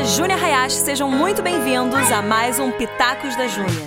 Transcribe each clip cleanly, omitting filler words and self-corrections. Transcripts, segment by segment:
é Júnia Hayashi, sejam muito bem-vindos a mais um Pitacos da Júnia.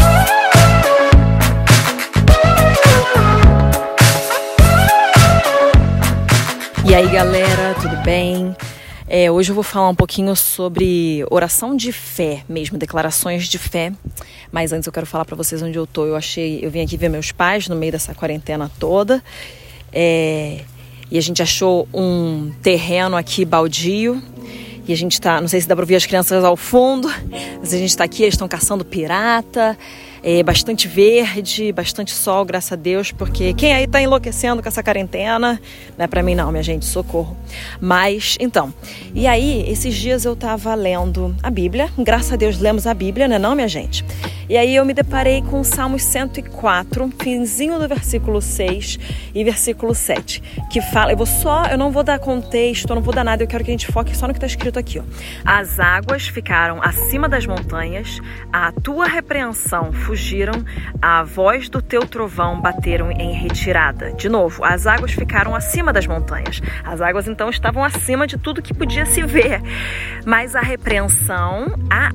E aí galera, tudo bem? Hoje eu vou falar um pouquinho sobre oração de fé mesmo, declarações de fé. Mas antes eu quero falar pra vocês onde eu tô. Eu vim aqui ver meus pais no meio dessa quarentena toda. E a gente achou um terreno aqui baldio. E a gente tá, não sei se dá pra ouvir as crianças ao fundo, mas a gente tá aqui, eles estão caçando pirata. Bastante verde, bastante sol, graças a Deus, porque quem aí tá enlouquecendo com essa quarentena? Não é pra mim não, minha gente, socorro. Mas, então, e aí, esses dias eu tava lendo a Bíblia, graças a Deus lemos a Bíblia, né não, minha gente? E aí eu me deparei com o Salmos 104, finzinho do versículo 6 e versículo 7, que fala, eu não vou dar contexto, eu não vou dar nada, eu quero que a gente foque só no que tá escrito aqui, ó. As águas ficaram acima das montanhas, a tua repreensão fugiram, a voz do teu trovão bateram em retirada. De novo, as águas ficaram acima das montanhas. As águas então estavam acima de tudo que podia se ver. Mas a repreensão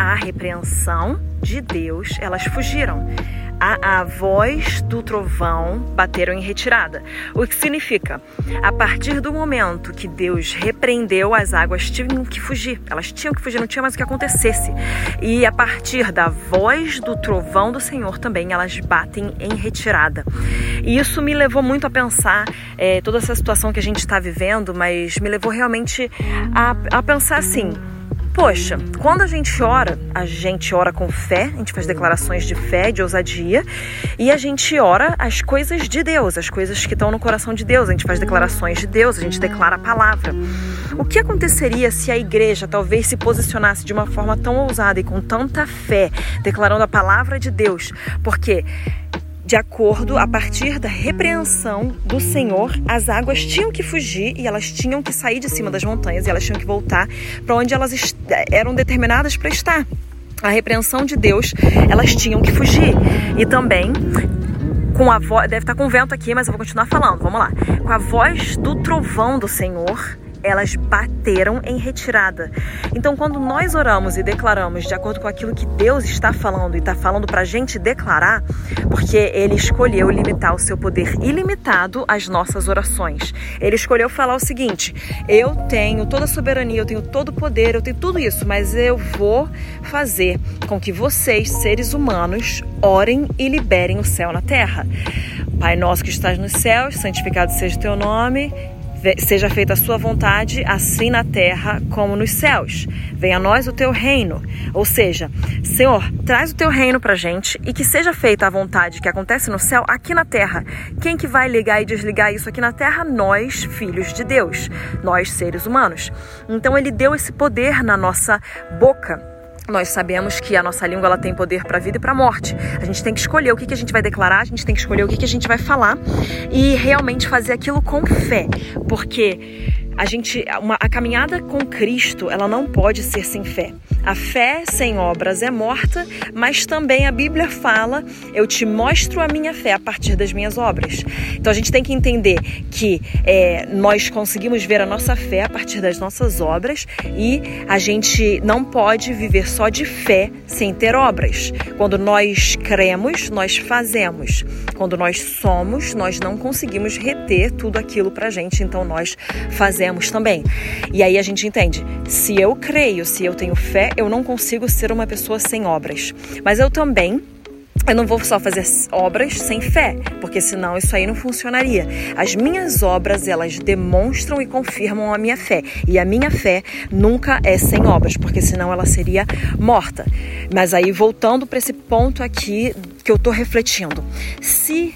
de Deus, elas fugiram. A voz do trovão bateram em retirada. O que significa? A partir do momento que Deus repreendeu, as águas tinham que fugir. Elas tinham que fugir, não tinha mais o que acontecesse. E a partir da voz do trovão do Senhor também, elas batem em retirada. E isso me levou muito a pensar toda essa situação que a gente está vivendo, mas me levou realmente a pensar assim: poxa, quando a gente ora com fé, a gente faz declarações de fé, de ousadia, e a gente ora as coisas de Deus, as coisas que estão no coração de Deus, a gente faz declarações de Deus, a gente declara a palavra. O que aconteceria se a igreja talvez se posicionasse de uma forma tão ousada e com tanta fé, declarando a palavra de Deus? Porque a partir da repreensão do Senhor, as águas tinham que fugir e elas tinham que sair de cima das montanhas e elas tinham que voltar para onde elas eram determinadas para estar. A repreensão de Deus, elas tinham que fugir. E também, com a voz, deve estar com vento aqui, mas eu vou continuar falando, vamos lá. Com a voz do trovão do Senhor, elas bateram em retirada. Então, quando nós oramos e declaramos de acordo com aquilo que Deus está falando e está falando para a gente declarar, porque Ele escolheu limitar o seu poder ilimitado às nossas orações. Ele escolheu falar o seguinte: eu tenho toda a soberania, eu tenho todo o poder, eu tenho tudo isso, mas eu vou fazer com que vocês, seres humanos, orem e liberem o céu na terra. Pai nosso que estás nos céus, santificado seja o teu nome. Seja feita a sua vontade, assim na terra como nos céus. Venha a nós o teu reino. Ou seja, Senhor, traz o teu reino pra gente e que seja feita a vontade que acontece no céu aqui na terra. Quem que vai ligar e desligar isso aqui na terra? Nós, filhos de Deus. Nós, seres humanos. Então Ele deu esse poder na nossa boca. Nós sabemos que a nossa língua ela tem poder para a vida e para a morte. A gente tem que escolher o que a gente vai declarar, a gente tem que escolher o que a gente vai falar e realmente fazer aquilo com fé. Porque a caminhada com Cristo, ela não pode ser sem fé. A fé sem obras é morta, mas também a Bíblia fala: eu te mostro a minha fé a partir das minhas obras. Então a gente tem que entender que nós conseguimos ver a nossa fé a partir das nossas obras e a gente não pode viver só de fé sem ter obras. Quando nós cremos, nós fazemos. Quando nós somos, nós não conseguimos reter tudo aquilo pra gente, então nós fazemos também. E aí a gente entende: se eu creio, se eu tenho fé, eu não consigo ser uma pessoa sem obras. Mas eu não vou só fazer obras sem fé, porque senão isso aí não funcionaria. As minhas obras, elas demonstram e confirmam a minha fé. E a minha fé nunca é sem obras, porque senão ela seria morta. Mas aí, voltando para esse ponto aqui que eu tô refletindo. Se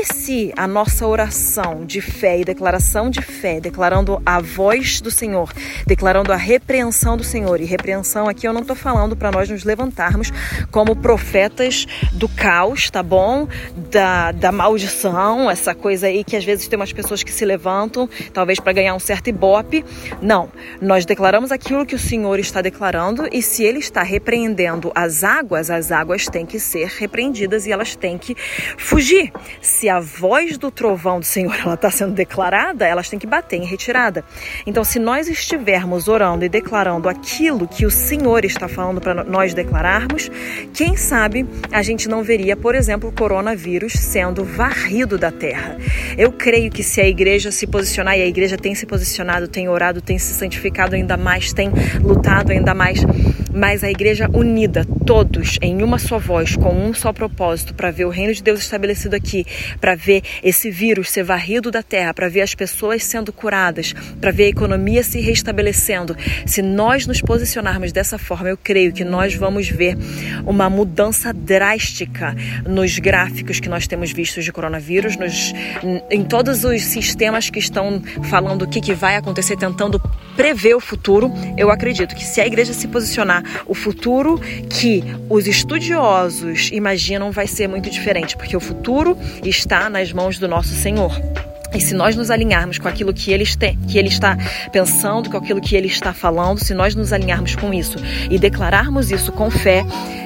a nossa oração de fé e declaração de fé, declarando a voz do Senhor, declarando a repreensão do Senhor, e repreensão aqui eu não estou falando para nós nos levantarmos como profetas do caos, tá bom? Da maldição, essa coisa aí que às vezes tem umas pessoas que se levantam, talvez para ganhar um certo ibope. Não, nós declaramos aquilo que o Senhor está declarando, e se Ele está repreendendo as águas têm que ser repreendidas e elas têm que fugir. se a voz do trovão do Senhor ela está sendo declarada, elas têm que bater em retirada. Então, se nós estivermos orando e declarando aquilo que o Senhor está falando para nós declararmos, quem sabe a gente não veria, por exemplo, o coronavírus sendo varrido da terra. Eu creio que se a igreja se posicionar, e a igreja tem se posicionado, tem orado, tem se santificado ainda mais, tem lutado ainda mais, mas a igreja unida, todos em uma só voz, com um só propósito, para ver o reino de Deus estabelecido aqui, para ver esse vírus ser varrido da terra, para ver as pessoas sendo curadas, para ver a economia se restabelecendo. Se nós nos posicionarmos dessa forma, eu creio que nós vamos ver uma mudança drástica nos gráficos que nós temos vistos de coronavírus, em todos os sistemas que estão falando o que vai acontecer, tentando prever o futuro. Eu acredito que se a igreja se posicionar, o futuro que os estudiosos imaginam vai ser muito diferente, porque o futuro está nas mãos do nosso Senhor. E se nós nos alinharmos com aquilo que ele está pensando, com aquilo que ele está falando, se nós nos alinharmos com isso e declararmos isso com fé.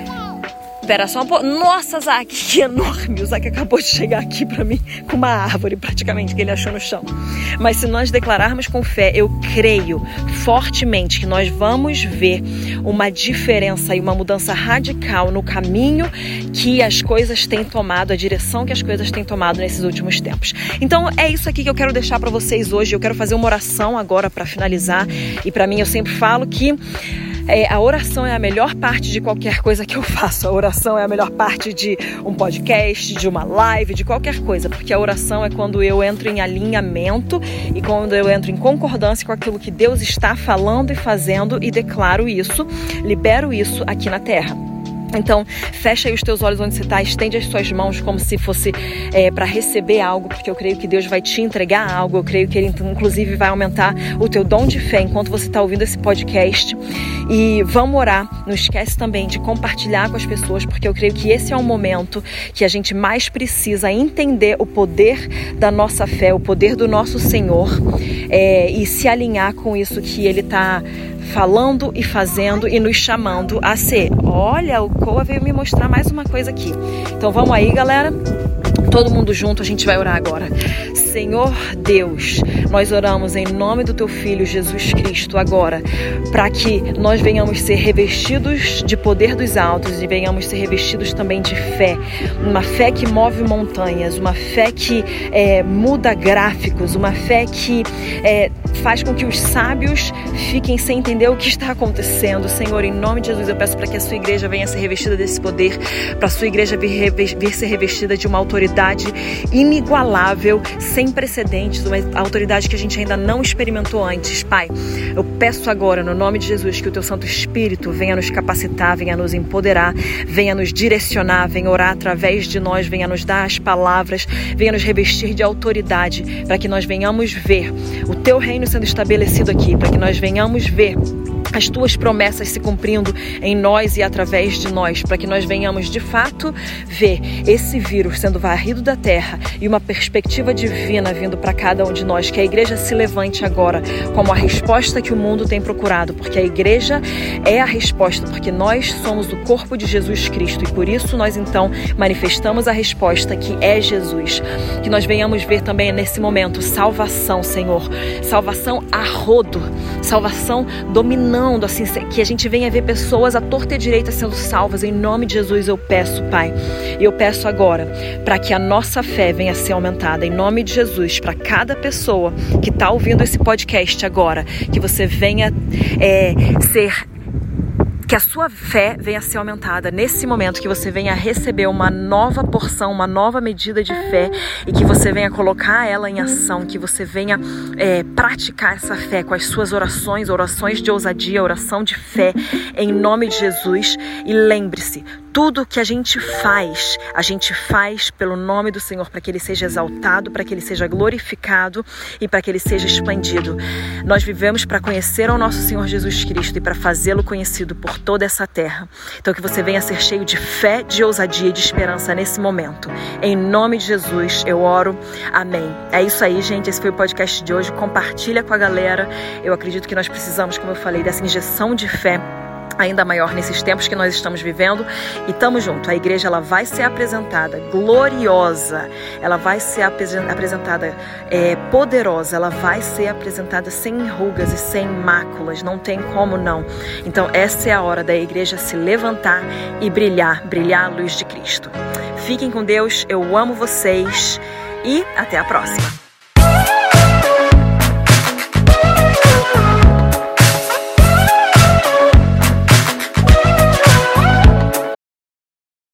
Espera só um pouco. Nossa, Zac, que enorme! O Zac acabou de chegar aqui para mim com uma árvore, praticamente, que ele achou no chão. Mas se nós declararmos com fé, eu creio fortemente que nós vamos ver uma diferença e uma mudança radical no caminho que as coisas têm tomado, a direção que as coisas têm tomado nesses últimos tempos. Então, é isso aqui que eu quero deixar para vocês hoje. Eu quero fazer uma oração agora para finalizar. E para mim, eu sempre falo que a oração é a melhor parte de qualquer coisa que eu faço. A oração é a melhor parte de um podcast, de uma live, de qualquer coisa. Porque a oração é quando eu entro em alinhamento e quando eu entro em concordância com aquilo que Deus está falando e fazendo e declaro isso, libero isso aqui na terra. Então, fecha aí os teus olhos onde você está, estende as suas mãos como se fosse para receber algo, porque eu creio que Deus vai te entregar algo, eu creio que Ele inclusive vai aumentar o teu dom de fé enquanto você está ouvindo esse podcast. E vamos orar, não esquece também de compartilhar com as pessoas, porque eu creio que esse é o momento que a gente mais precisa entender o poder da nossa fé, o poder do nosso Senhor, e se alinhar com isso que Ele está falando e fazendo e nos chamando a ser. Olha, o Coa veio me mostrar mais uma coisa aqui. Então vamos aí, galera. Todo mundo junto, a gente vai orar agora. Senhor Deus, nós oramos em nome do Teu Filho Jesus Cristo agora, para que nós venhamos ser revestidos de poder dos altos e venhamos ser revestidos também de fé. Uma fé que move montanhas, uma fé que muda gráficos, uma fé que faz com que os sábios fiquem sem entender o que está acontecendo. Senhor, em nome de Jesus, eu peço para que a sua igreja venha ser revestida desse poder, para a sua igreja vir ser revestida de uma autoridade inigualável, sem precedentes, uma autoridade que a gente ainda não experimentou antes. Pai, eu peço agora, no nome de Jesus, que o Teu Santo Espírito venha nos capacitar, venha nos empoderar, venha nos direcionar, venha orar através de nós, venha nos dar as palavras, venha nos revestir de autoridade, para que nós venhamos ver o Teu reino sendo estabelecido aqui, para que nós venhamos ver as Tuas promessas se cumprindo em nós e através de nós, para que nós venhamos de fato ver esse vírus sendo varrido da terra e uma perspectiva divina vindo para cada um de nós, que a igreja se levante agora como a resposta que o mundo tem procurado, porque a igreja é a resposta, porque nós somos o corpo de Jesus Cristo e por isso nós então manifestamos a resposta que é Jesus. Que nós venhamos ver também nesse momento salvação, Senhor, salvação a rodo, salvação dominando, assim, que a gente venha ver pessoas à torta e direita sendo salvas. Em nome de Jesus eu peço, Pai, e eu peço agora para que a nossa fé venha a ser aumentada, em nome de Jesus, para cada pessoa que está ouvindo esse podcast agora, que você venha que a sua fé venha a ser aumentada nesse momento, que você venha receber uma nova porção, uma nova medida de fé e que você venha colocar ela em ação, que você venha praticar essa fé com as suas orações de ousadia, oração de fé, em nome de Jesus. E lembre-se, tudo que a gente faz pelo nome do Senhor, para que Ele seja exaltado, para que Ele seja glorificado e para que Ele seja expandido. Nós vivemos para conhecer ao nosso Senhor Jesus Cristo e para fazê-lo conhecido por toda essa terra. Então que você venha a ser cheio de fé, de ousadia e de esperança nesse momento. Em nome de Jesus eu oro. Amém. É isso aí, gente. Esse foi o podcast de hoje. Compartilha com a galera. Eu acredito que nós precisamos, como eu falei, dessa injeção de fé ainda maior nesses tempos que nós estamos vivendo, e tamo junto. A igreja, ela vai ser apresentada gloriosa, ela vai ser apresentada poderosa, ela vai ser apresentada sem rugas e sem máculas, não tem como não. Então essa é a hora da igreja se levantar e brilhar a luz de Cristo. Fiquem com Deus, eu amo vocês e até a próxima.